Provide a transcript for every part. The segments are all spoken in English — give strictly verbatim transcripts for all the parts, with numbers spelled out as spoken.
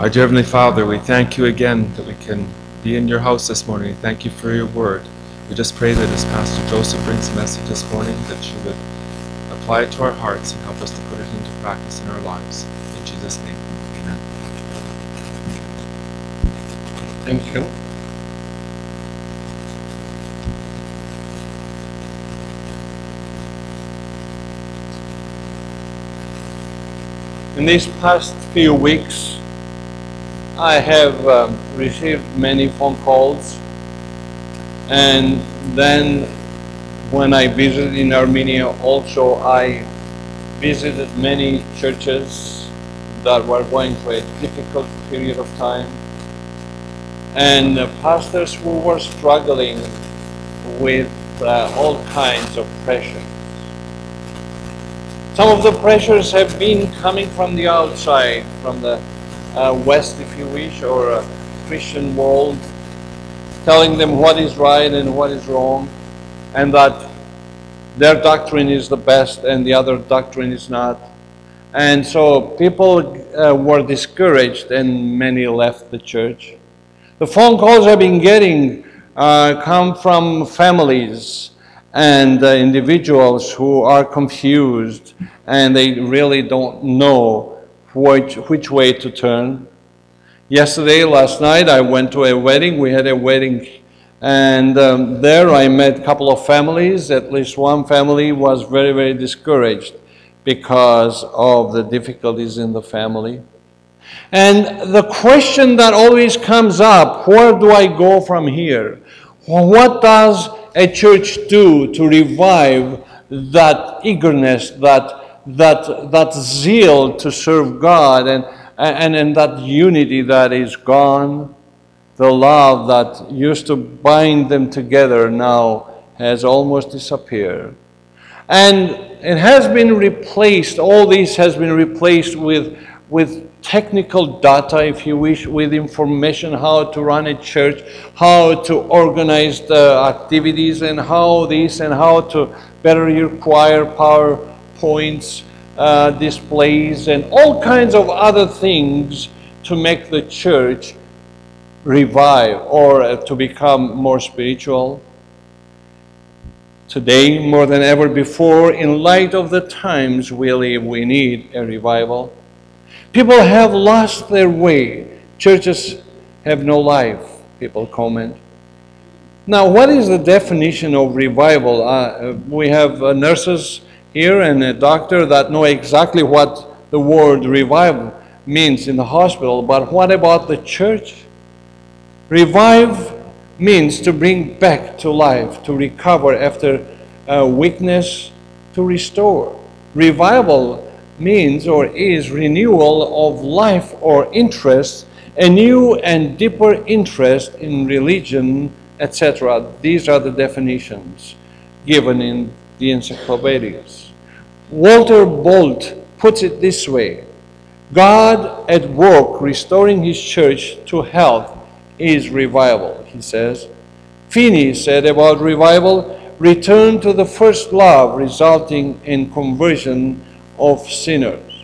Our dear Heavenly Father, we thank you again that we can be in your house this morning. We thank you for your word. We just pray that as Pastor Joseph brings the message this morning, that you would apply it to our hearts and help us to put it into practice in our lives. In Jesus' name, amen. Thank you. In these past few weeks, I have um, received many phone calls, and then when I visited in Armenia also, I visited many churches that were going through a difficult period of time, and uh, pastors who were struggling with uh, all kinds of pressure. Some of the pressures have been coming from the outside, from the uh, West, if you wish, or a Christian world, telling them what is right and what is wrong, and that their doctrine is the best and the other doctrine is not. And so people uh, were discouraged and many left the church. The phone calls I've been getting uh, come from families and uh, individuals who are confused and they really don't know which, which way to turn. Yesterday, last night, I went to a wedding. We had a wedding, and um, there I met a couple of families. At least one family was very, very discouraged because of the difficulties in the family. And the question that always comes up, where do I go from here? What does a church do to revive that eagerness, that that that zeal to serve God, and and, and that unity that is gone? The love that used to bind them together now has almost disappeared. And it has been replaced, all this has been replaced with, with technical data, if you wish, with information, how to run a church, how to organize the activities, and how this, and how to better require PowerPoints, uh, displays, and all kinds of other things to make the church revive or uh, to become more spiritual. Today, more than ever before, in light of the times we live, we need a revival. People have lost their way. Churches have no life, people comment. Now, what is the definition of revival? Uh, we have uh, nurses here and a doctor that know exactly what the word revival means in the hospital, but what about the church? Revive means to bring back to life, to recover after uh, weakness, to restore. Revival means or is renewal of life or interest, a new and deeper interest in religion, et cetera. These are the definitions given in the encyclopedias. Walter Bolt puts it this way: God at work restoring his church to health is revival, he says. Finney said about revival, return to the first love, resulting in conversion of sinners.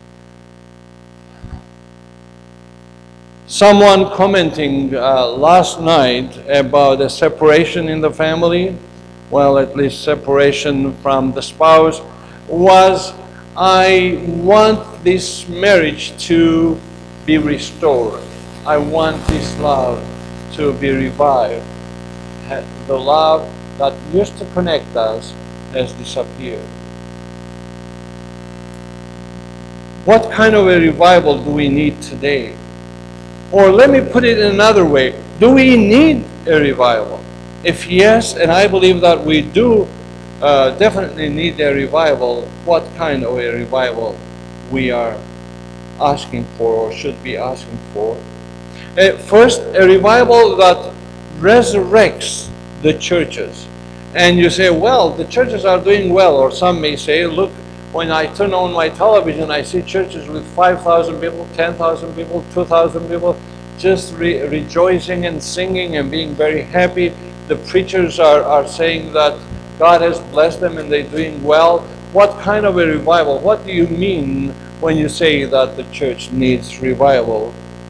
Someone commenting uh, last night about a separation in the family, well, at least separation from the spouse, was, I want this marriage to be restored. I want this love to be revived. The love that used to connect us has disappeared. What kind of a revival do we need today? Or let me put it in another way, do we need a revival? If yes, and I believe that we do uh, definitely need a revival, what kind of a revival we are asking for or should be asking for? Uh, first, a revival that resurrects the churches. And you say, well, the churches are doing well. Or some may say, look, when I turn on my television, I see churches with five thousand people, ten thousand people, two thousand people, just re rejoicing and singing and being very happy. The preachers are, are saying that God has blessed them and they're doing well. What kind of a revival? What do you mean when you say that the church needs revival?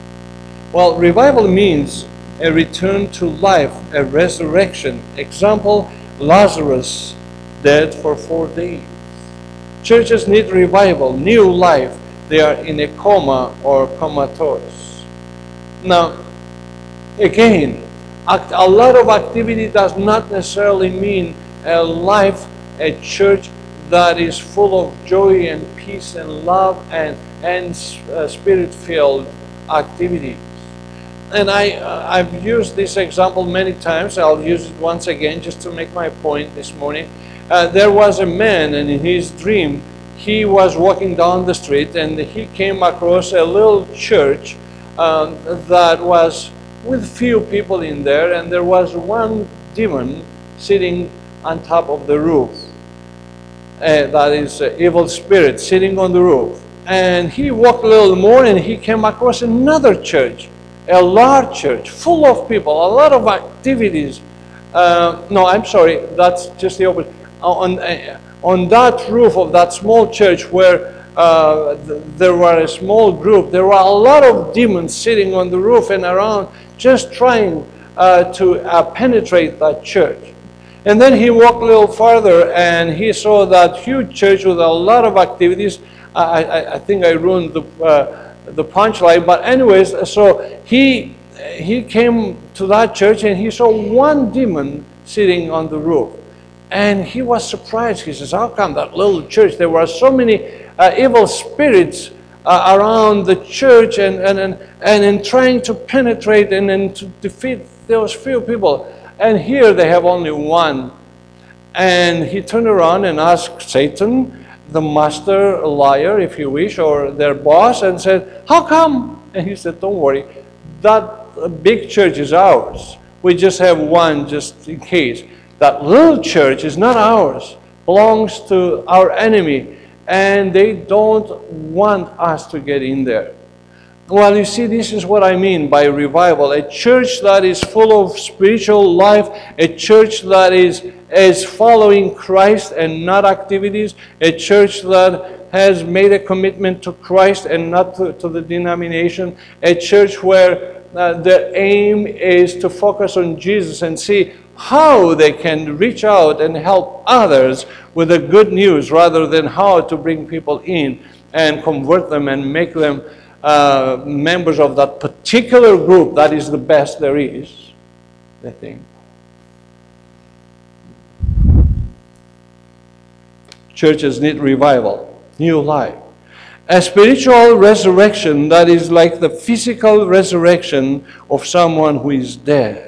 Well, revival means a return to life, a resurrection. Example, Lazarus dead for four days. Churches need revival, new life. They are in a coma or comatose. Now, again, a lot of activity does not necessarily mean a life, a church that is full of joy and peace and love and, and uh, spirit-filled activities. And I, uh, I've used this example many times. I'll use it once again just to make my point this morning. Uh, there was a man, and in his dream, he was walking down the street, and he came across a little church um, that was with few people in there, and there was one demon sitting on top of the roof. Uh, that is uh, evil spirit sitting on the roof. And he walked a little more, and he came across another church, a large church, full of people, a lot of activities. Uh, no, I'm sorry, that's just the opposite. On, uh, on that roof of that small church where uh, th there were a small group, there were a lot of demons sitting on the roof and around, just trying uh, to uh, penetrate that church. And then he walked a little farther, and he saw that huge church with a lot of activities. I, I, I think I ruined the, uh, the punchline, but anyways, so he, he came to that church, and he saw one demon sitting on the roof. And he was surprised. He says, how come that little church, there were so many uh, evil spirits uh, around the church, and, and, and, and in trying to penetrate and, and to defeat those few people. And here they have only one. And he turned around and asked Satan, the master liar, if you wish, or their boss, and said, how come? And he said, don't worry, that big church is ours. We just have one just in case. That little church is not ours, belongs to our enemy, and they don't want us to get in there. Well, you see, this is what I mean by revival. A church that is full of spiritual life, a church that is, is following Christ and not activities, a church that has made a commitment to Christ and not to, to the denomination, a church where uh, the aim is to focus on Jesus and see how they can reach out and help others with the good news rather than how to bring people in and convert them and make them uh, members of that particular group that is the best there is, I think. Churches need revival, new life. A spiritual resurrection that is like the physical resurrection of someone who is dead.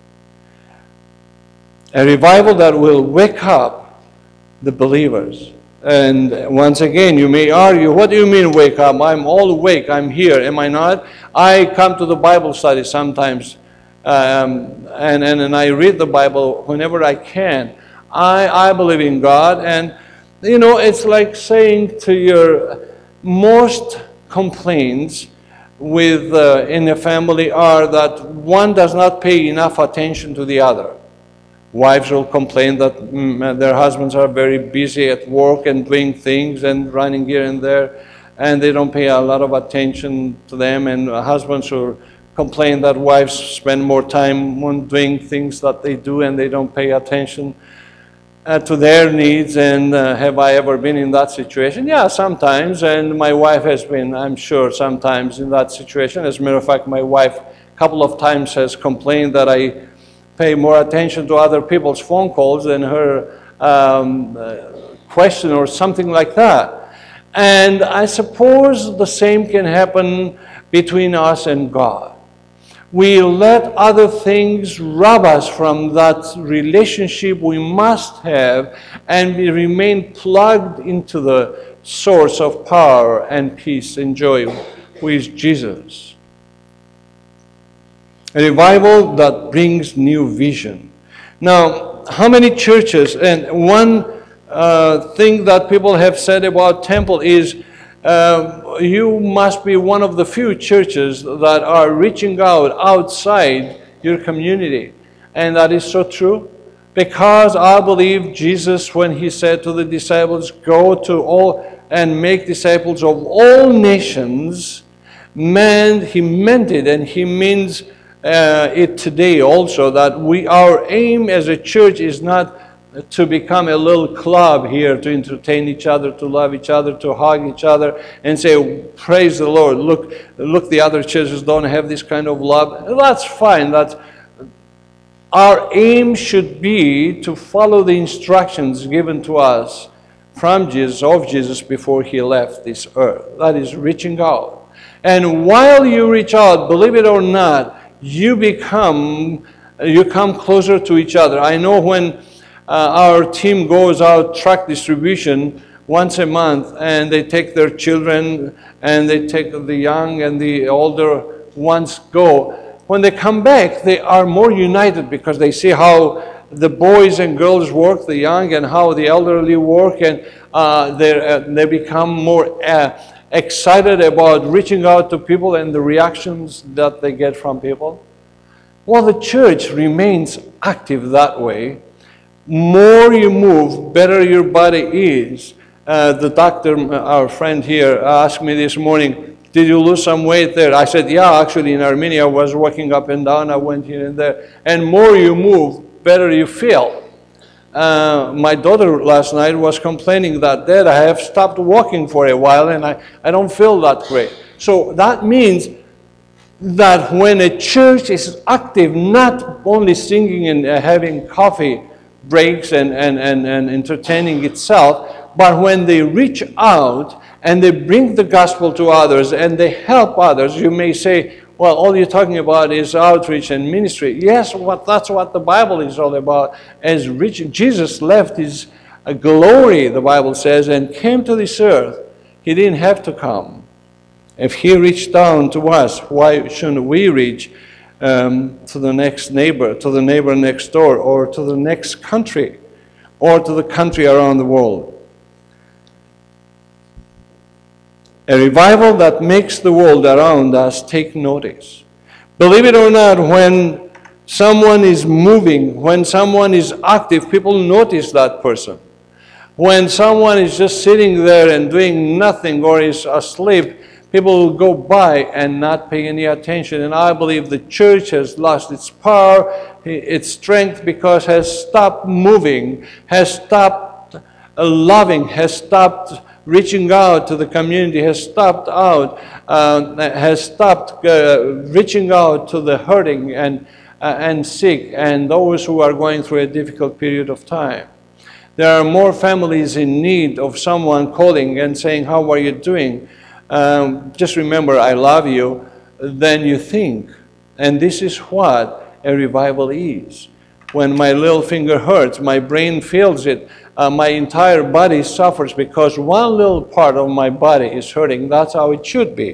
A revival that will wake up the believers. And once again, you may argue, what do you mean wake up? I'm all awake, I'm here, am I not? I come to the Bible study sometimes, um, and, and, and I read the Bible whenever I can. I, I believe in God, and you know, it's like saying to your most complaints with uh, in a family are that one does not pay enough attention to the other. Wives will complain that mm, their husbands are very busy at work and doing things and running here and there, and they don't pay a lot of attention to them. And husbands will complain that wives spend more time on doing things that they do and they don't pay attention uh, to their needs. And uh, have I ever been in that situation? Yeah, sometimes. And my wife has been, I'm sure, sometimes in that situation. As a matter of fact, my wife a couple of times has complained that I pay more attention to other people's phone calls than her um, uh, question or something like that. And I suppose the same can happen between us and God. We let other things rob us from that relationship we must have, and we remain plugged into the source of power and peace and joy, who is Jesus. A revival that brings new vision. Now, how many churches, and one uh, thing that people have said about Temple is uh, you must be one of the few churches that are reaching out outside your community. And that is so true, because I believe Jesus, when he said to the disciples, go to all and make disciples of all nations, meant, he meant it, and he means uh, it today also, that we, our aim as a church is not to become a little club here, to entertain each other, to love each other, to hug each other, and say, praise the Lord, look, look, the other churches don't have this kind of love. That's fine. That's, our aim should be to follow the instructions given to us from Jesus, of Jesus, before he left this earth. That is reaching out. And while you reach out, believe it or not, you become, you come closer to each other. I know when uh, our team goes out truck distribution once a month, and they take their children, and they take the young and the older ones go. When they come back, they are more united because they see how the boys and girls work, the young, and how the elderly work, and uh, uh, they become more uh, excited about reaching out to people and the reactions that they get from people. Well, the church remains active that way. More you move, better your body is. Uh, the doctor, our friend here, asked me this morning, did you lose some weight there? I said, yeah, actually in Armenia I was walking up and down, I went here and there. And more you move, better you feel. Uh, my daughter last night was complaining that, Dad, I have stopped walking for a while and I, I don't feel that great. So that means that when a church is active, not only singing and uh, having coffee breaks and, and, and, and entertaining itself, but when they reach out and they bring the gospel to others and they help others, you may say, well, all you're talking about is outreach and ministry. Yes, what, that's what the Bible is all about. As rich, Jesus left his uh, glory, the Bible says, and came to this earth. He didn't have to come. If he reached down to us, why shouldn't we reach um, to the next neighbor, to the neighbor next door, or to the next country, or to the country around the world? A revival that makes the world around us take notice. Believe it or not, when someone is moving, when someone is active, people notice that person. When someone is just sitting there and doing nothing or is asleep, people will go by and not pay any attention. And I believe the church has lost its power, its strength, because has stopped moving, has stopped loving, has stopped reaching out to the community, has stopped out, uh, has stopped uh, reaching out to the hurting and, uh, and sick and those who are going through a difficult period of time. There are more families in need of someone calling and saying, how are you doing? Um, just remember, I love you, than you think. And this is what a revival is. When my little finger hurts, my brain feels it, uh, my entire body suffers because one little part of my body is hurting. That's how it should be.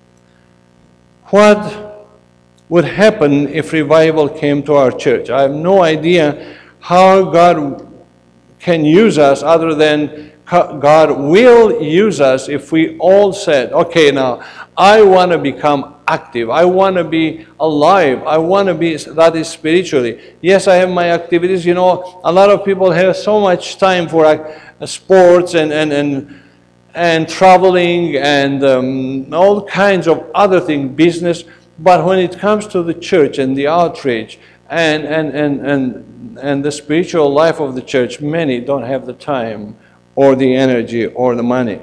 What would happen if revival came to our church? I have no idea how God can use us other than God will use us if we all said, okay, now, I want to become active. I want to be alive. I want to be, that is spiritually. Yes, I have my activities. You know, a lot of people have so much time for uh, sports and, and, and, and traveling and um, all kinds of other things, business. But when it comes to the church and the outreach and, and, and, and, and the spiritual life of the church, many don't have the time or the energy or the money.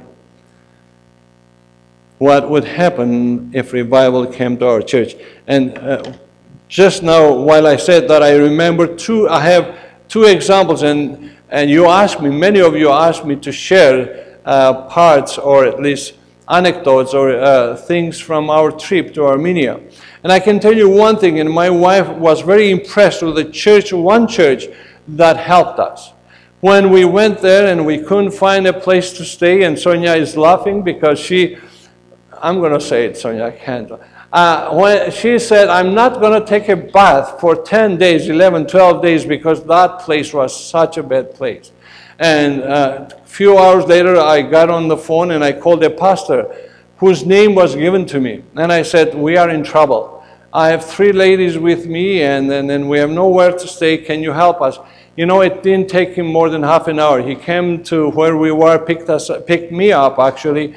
What would happen if revival came to our church? And uh, just now, while I said that, I remember two, I have two examples, and, and you asked me, many of you asked me to share uh, parts or at least anecdotes or uh, things from our trip to Armenia. And I can tell you one thing, and my wife was very impressed with the church, one church that helped us. When we went there and we couldn't find a place to stay, and Sonia is laughing because she, I'm going to say it, Sonia, I can't. Uh, when she said, I'm not going to take a bath for ten days, eleven, twelve days, because that place was such a bad place. And uh, a few hours later, I got on the phone and I called a pastor whose name was given to me. And I said, we are in trouble. I have three ladies with me, and then we have nowhere to stay. Can you help us? You know, it didn't take him more than half an hour. He came to where we were, picked us, picked me up actually,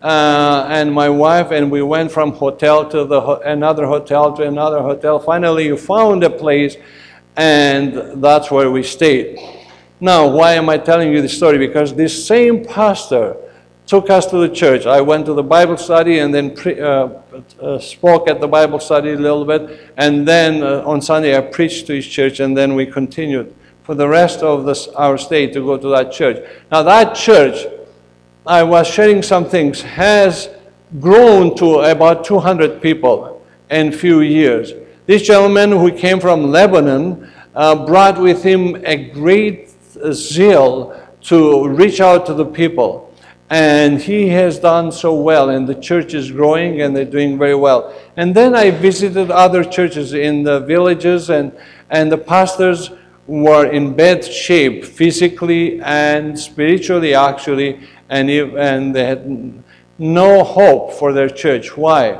uh, and my wife, and we went from hotel to the ho another hotel to another hotel. Finally, you found a place, and that's where we stayed. Now, why am I telling you this story? Because this same pastor took us to the church. I went to the Bible study and then pre uh, uh, spoke at the Bible study a little bit, and then uh, on Sunday I preached to his church, and then we continued for the rest of this, our stay to go to that church. Now that church, I was sharing some things, has grown to about two hundred people in a few years. This gentleman who came from Lebanon uh, brought with him a great zeal to reach out to the people. And he has done so well, and the church is growing, and they're doing very well. And then I visited other churches in the villages, and, and the pastors were in bad shape, physically and spiritually, actually, and, if, and they had no hope for their church. Why?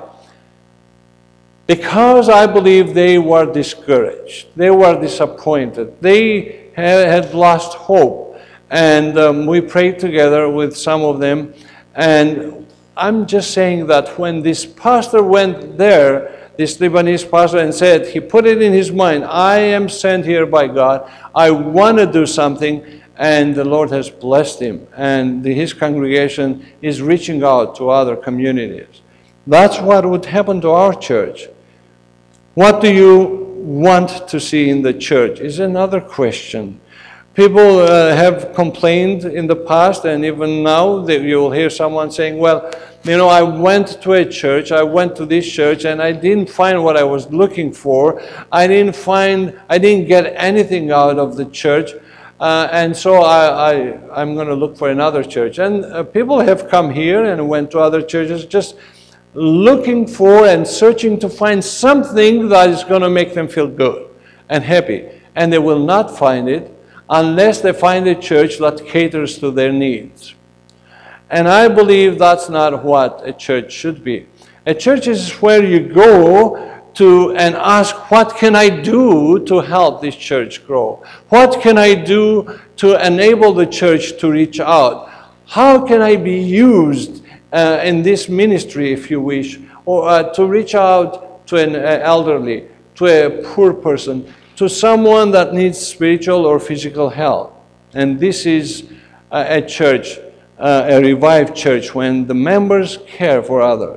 Because I believe they were discouraged. They were disappointed. They had lost hope. And um, we prayed together with some of them. And I'm just saying that when this pastor went there, this Lebanese pastor, and said, he put it in his mind, I am sent here by God. I want to do something. And the Lord has blessed him. And his congregation is reaching out to other communities. That's what would happen to our church. What do you want to see in the church is another question. People uh, have complained in the past, and even now that you'll hear someone saying, well, you know, I went to a church, I went to this church, and I didn't find what I was looking for. I didn't find, I didn't get anything out of the church, uh, and so I, I, I'm going to look for another church. And uh, people have come here and went to other churches just looking for and searching to find something that is going to make them feel good and happy. And they will not find it unless they find a church that caters to their needs. And I believe that's not what a church should be. A church is where you go to and ask, what can I do to help this church grow? What can I do to enable the church to reach out? How can I be used uh, in this ministry, if you wish, or uh, to reach out to an uh, elderly, to a poor person, to someone that needs spiritual or physical help? And this is a, a church, uh, a revived church, when the members care for others.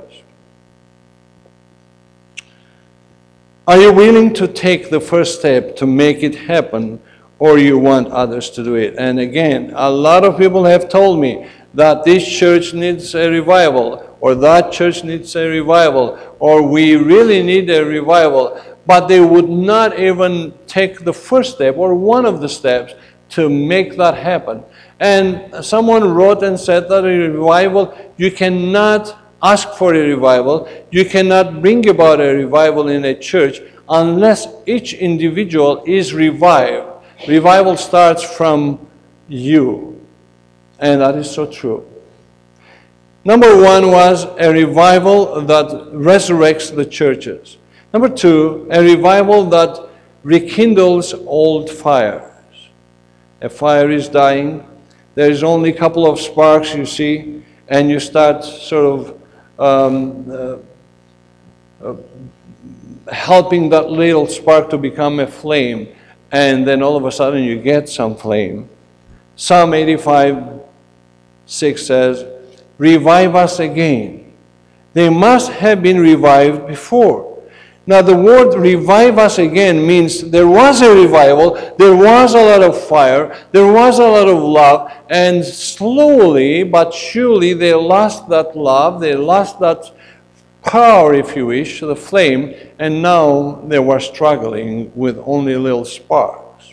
Are you willing to take the first step to make it happen, or you want others to do it? And again, a lot of people have told me that this church needs a revival, or that church needs a revival, or we really need a revival. But they would not even take the first step or one of the steps to make that happen. And someone wrote and said that a revival, you cannot ask for a revival, you cannot bring about a revival in a church unless each individual is revived. Revival starts from you. And that is so true. Number one was a revival that resurrects the churches. Number two, a revival that rekindles old fires. A fire is dying. There is only a couple of sparks, you see, and you start sort of um, uh, uh, helping that little spark to become a flame, and then all of a sudden you get some flame. Psalm eighty-five, six says, revive us again. They must have been revived before. Now the word revive us again means there was a revival, there was a lot of fire, there was a lot of love, and slowly but surely they lost that love, they lost that power, if you wish, the flame, and now they were struggling with only little sparks.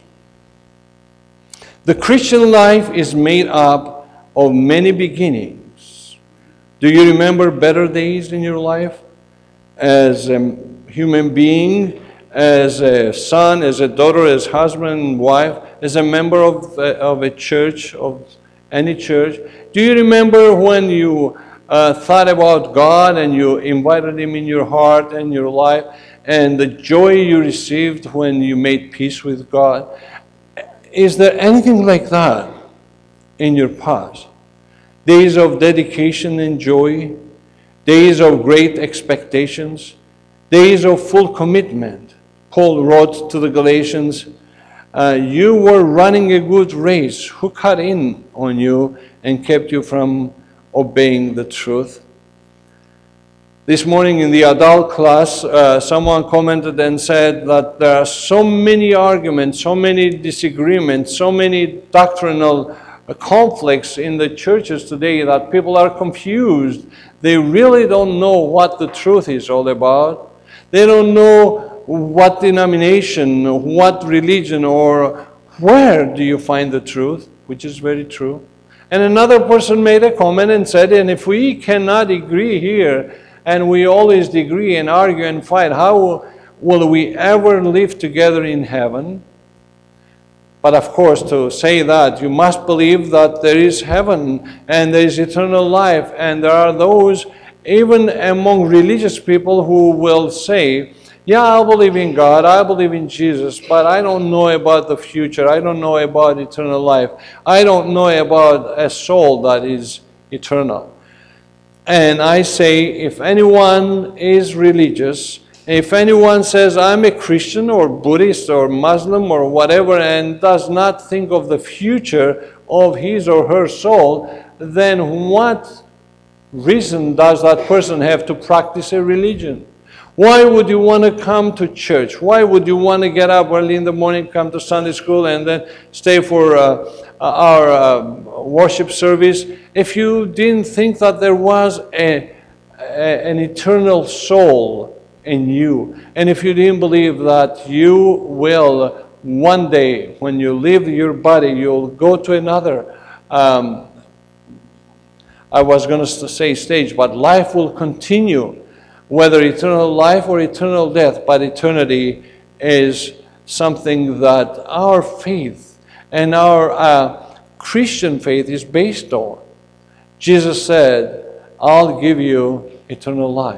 The Christian life is made up of many beginnings. Do you remember better days in your life? As a human being, as a son, as a daughter, as husband and wife, as a member of, uh, of a church, of any church. Do you remember when you uh, thought about God and you invited Him in your heart and your life, and the joy you received when you made peace with God? Is there anything like that in your past? days of dedication and joy, days of great expectations, days of full commitment. Paul wrote to the Galatians, uh, you were running a good race. Who cut in on you and kept you from obeying the truth? This morning in the adult class, uh, someone commented and said that there are so many arguments, so many disagreements, so many doctrinal conflicts in the churches today that people are confused. They really don't know what the truth is all about. They don't know what denomination, what religion, or where do you find the truth, which is very true. And another person made a comment and said, and if we cannot agree here, and we always disagree and argue and fight, how will we ever live together in heaven? But of course, to say that, you must believe that there is heaven and there is eternal life. And there are those, even among religious people, who will say, yeah, I believe in God, I believe in Jesus, but I don't know about the future. I don't know about eternal life. I don't know about a soul that is eternal. And I say, if anyone is religious, if anyone says, I'm a Christian or Buddhist or Muslim or whatever, and does not think of the future of his or her soul, then what reason does that person have to practice a religion? Why would you want to come to church? Why would you want to get up early in the morning, come to Sunday school, and then stay for uh, our uh, worship service if you didn't think that there was a, a, an eternal soul in you? And if you didn't believe that you will one day, when you leave your body, you'll go to another, um, I was going to say stage, but life will continue. Whether eternal life or eternal death, but eternity is something that our faith and our uh, Christian faith is based on. Jesus said, I'll give you eternal life.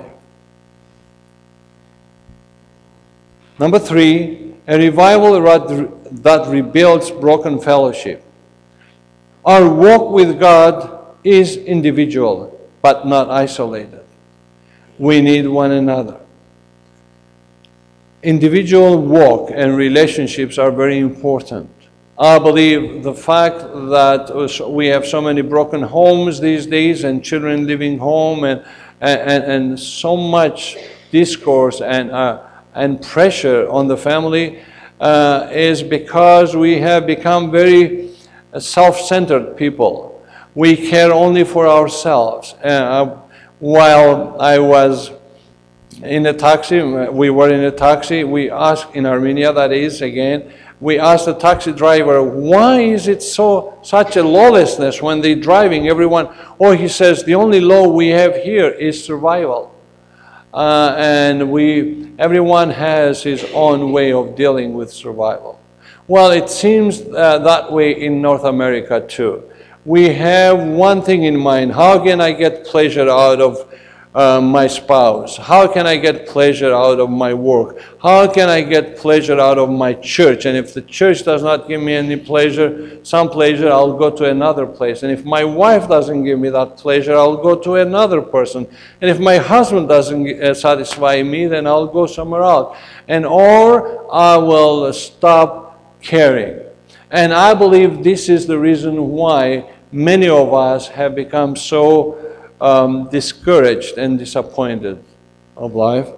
Number three, a revival that rebuilds broken fellowship. Our walk with God is individual, but not isolated. We need one another. Individual walk and relationships are very important. I believe the fact that we have so many broken homes these days and children living home and, and, and so much discourse and, uh, and pressure on the family uh, is because we have become very self-centered people. We care only for ourselves. Uh, While I was in a taxi, we were in a taxi, we asked, in Armenia that is, again, we asked the taxi driver, why is it so such a lawlessness when they're driving everyone? Oh, he says, the only law we have here is survival. Uh, and we, everyone has his own way of dealing with survival. Well, it seems uh, that way in North America too. We have one thing in mind. How can I get pleasure out of uh, my spouse? How can I get pleasure out of my work? How can I get pleasure out of my church? And if the church does not give me any pleasure, some pleasure, I'll go to another place. And if my wife doesn't give me that pleasure, I'll go to another person. And if my husband doesn't satisfy me, then I'll go somewhere else. And or I will stop caring. And I believe this is the reason why many of us have become so um, discouraged and disappointed of life.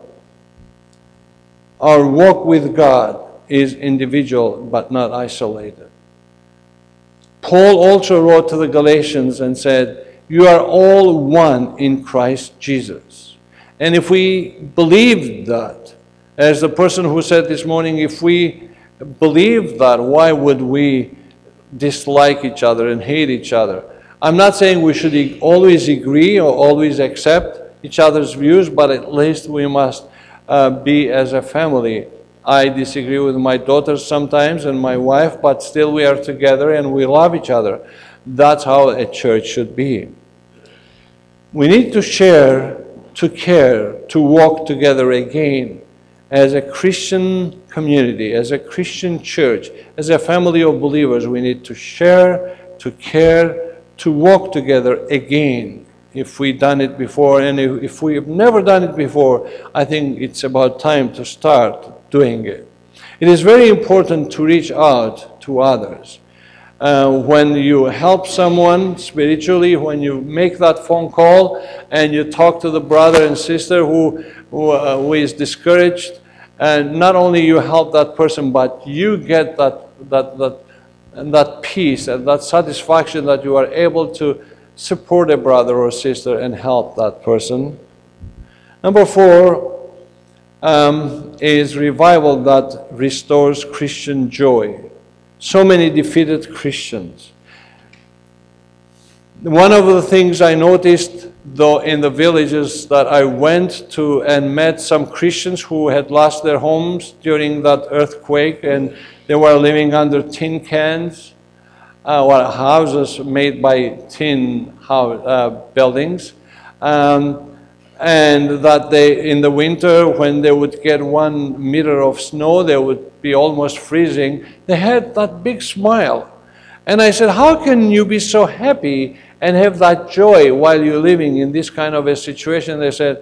Our walk with God is individual but not isolated. Paul also wrote to the Galatians and said, you are all one in Christ Jesus. And if we believe that, as the person who said this morning, if we believe that, why would we dislike each other and hate each other? I'm not saying we should always agree or always accept each other's views, but at least we must uh, be as a family. I disagree with my daughters sometimes and my wife, but still we are together and we love each other. That's how a church should be. We need to share, to care, to walk together again as a Christian community, as a Christian church, as a family of believers. We need to share, to care, to walk together again if we've done it before. And if, if we've never done it before, I think it's about time to start doing it. It is very important to reach out to others. Uh, when you help someone spiritually, when you make that phone call and you talk to the brother and sister who, who, uh, who is discouraged, and not only you help that person, but you get that, that, that, and that peace and that satisfaction that you are able to support a brother or sister and help that person. Number four um, is revival that restores Christian joy. So many defeated Christians. One of the things I noticed, though, in the villages that I went to and met some Christians who had lost their homes during that earthquake, and they were living under tin cans, uh, or houses made by tin house, uh, buildings. Um, and that they, in the winter, when they would get one meter of snow, they would be almost freezing. They had that big smile. And I said, how can you be so happy and have that joy while you're living in this kind of a situation? They said,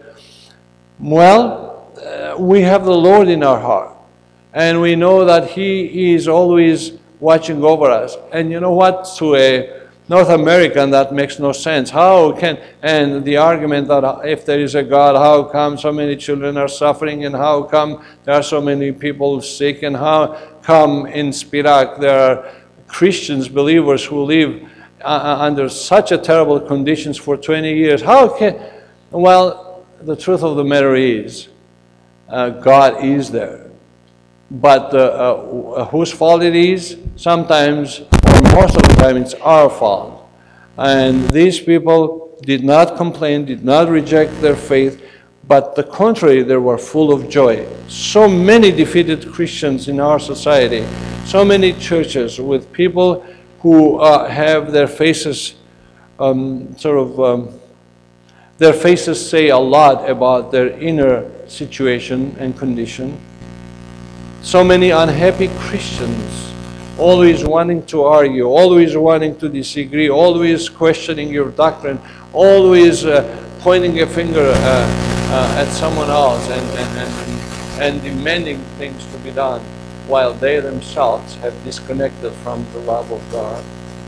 well, uh, we have the Lord in our heart. And we know that He is always watching over us. And you know what? To a North American, that makes no sense. How can, and the argument that if there is a God, how come so many children are suffering, and how come there are so many people sick, and how come in Spirak there are Christians, believers who live uh, under such a terrible conditions for twenty years. How can, well, the truth of the matter is, uh, God is there. But uh, uh, whose fault it is? Sometimes, or most of the time, it's our fault. And these people did not complain, did not reject their faith, but the contrary, they were full of joy. So many defeated Christians in our society, so many churches with people who uh, have their faces um, sort of, um, their faces say a lot about their inner situation and condition. So many unhappy Christians, always wanting to argue, always wanting to disagree, always questioning your doctrine, always uh, pointing a finger uh, uh, at someone else and, and, and, and demanding things to be done, while they themselves have disconnected from the love of God.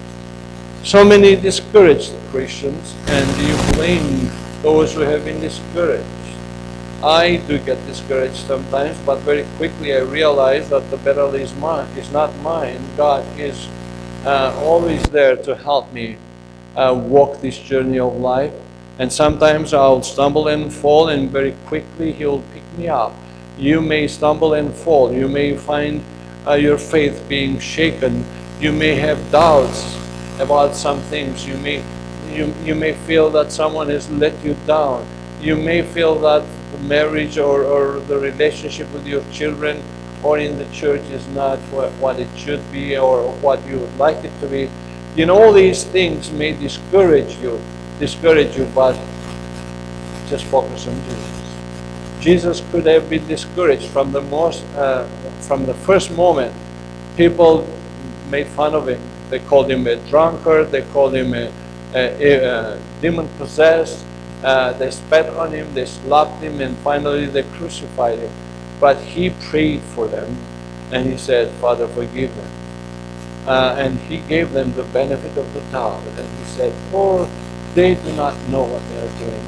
So many discouraged Christians, and you blame those who have been discouraged. I do get discouraged sometimes, but very quickly I realize that the battle is mine, is not mine. God is uh, always there to help me uh, walk this journey of life. And sometimes I'll stumble and fall, and very quickly He'll pick me up. You may stumble and fall. You may find uh, your faith being shaken. You may have doubts about some things. You may, you, you may feel that someone has let you down. You may feel that the marriage or, or the relationship with your children or in the church is not what, what it should be or what you would like it to be. You know, all these things may discourage you, discourage you, but just focus on Jesus. Jesus could have been discouraged from the most, uh, from the first moment. People made fun of Him. They called Him a drunkard. They called Him a, a, a, a demon-possessed. Uh, they spat on Him, they slapped Him, and finally they crucified Him. But He prayed for them, and He said, Father, forgive them. Uh, and He gave them the benefit of the doubt, and He said, for they do not know what they are doing.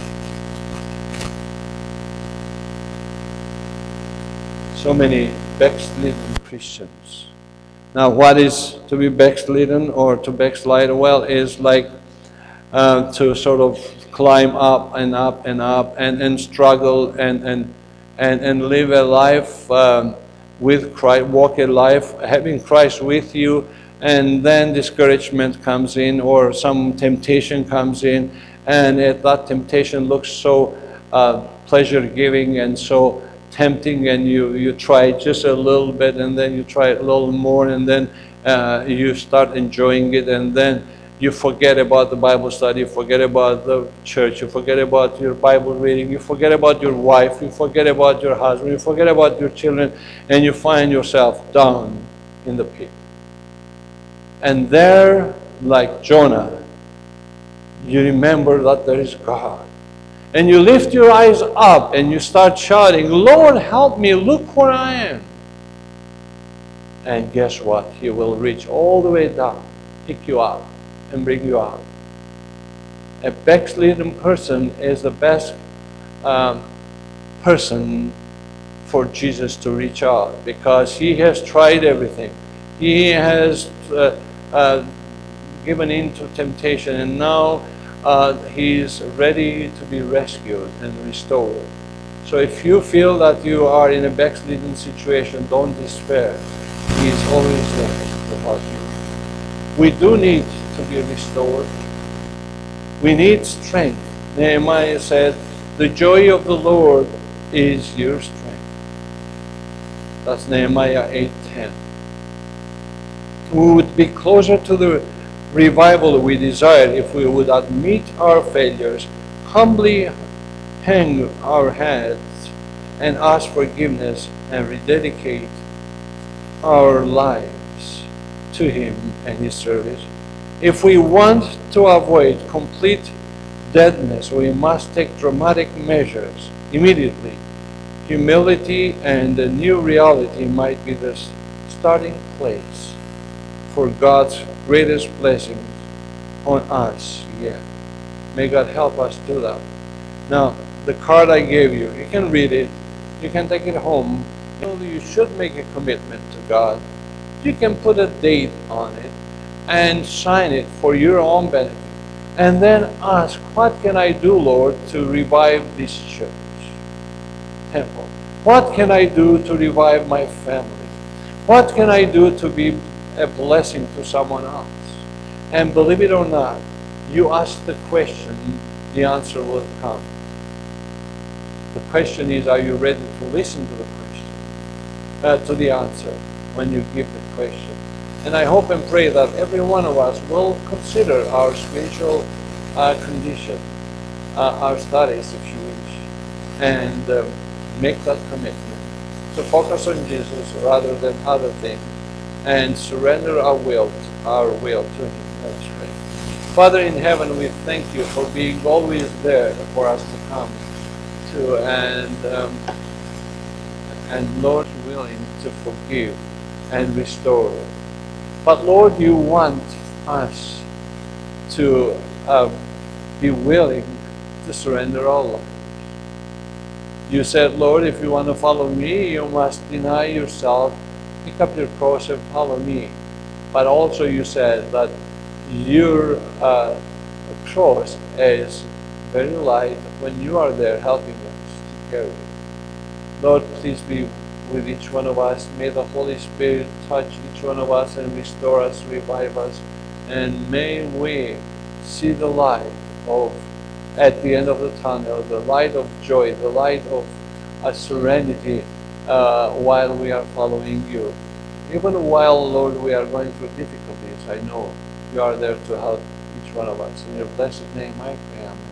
So many backslidden Christians. Now, what is to be backslidden or to backslide? Well, is like uh, to sort of climb up and up and up and, and struggle and, and, and, and live a life um, with Christ, walk a life having Christ with you, and then discouragement comes in or some temptation comes in, and if that temptation looks so uh, pleasure-giving and so tempting, and you, you try just a little bit, and then you try it a little more, and then uh, you start enjoying it, and then you forget about the Bible study, you forget about the church, you forget about your Bible reading, you forget about your wife, you forget about your husband, you forget about your children, and you find yourself down in the pit. And there, like Jonah, you remember that there is God. And you lift your eyes up and you start shouting, Lord, help me, look where I am. And guess what? He will reach all the way down, pick you up, and bring you out. A backslidden person is the best um, person for Jesus to reach out, because he has tried everything. He has uh, uh, given in to temptation, and now uh, he's ready to be rescued and restored. So if you feel that you are in a backslidden situation, don't despair. He is always there to help you. We do need to be restored. We need strength. Nehemiah said, the joy of the Lord is your strength. That's Nehemiah eight ten. We would be closer to the revival we desire if we would admit our failures, humbly hang our heads, and ask forgiveness and rededicate our lives to Him and His service. If we want to avoid complete deadness, we must take dramatic measures immediately. Humility and a new reality might be the starting place for God's greatest blessings on us. Yeah. May God help us do that. Now, the card I gave you, you can read it. You can take it home. You should make a commitment to God. You can put a date on it and sign it for your own benefit. And then ask, what can I do, Lord, to revive this church, temple? What can I do to revive my family? What can I do to be a blessing to someone else? And believe it or not, you ask the question, the answer will come. The question is, are you ready to listen to the question, uh, to the answer when you give the question? And I hope and pray that every one of us will consider our spiritual uh, condition, uh, our studies, if you wish, and um, make that commitment to focus on Jesus rather than other things, and surrender our will, our will to Him. Let's pray. Father in heaven, we thank you for being always there for us to come to, and um, and Lord, willing to forgive and restore. But Lord, you want us to uh, be willing to surrender our lives. You said, Lord, if you want to follow me, you must deny yourself, pick up your cross and follow me. But also you said that your uh, cross is very light when you are there helping us to carry it. Lord, please be with each one of us. May the Holy Spirit touch each one of us and restore us, revive us. And may we see the light of, at the end of the tunnel, the light of joy, the light of uh, serenity uh, while we are following you. Even while, Lord, we are going through difficulties, I know you are there to help each one of us. In your blessed name I pray. Amen.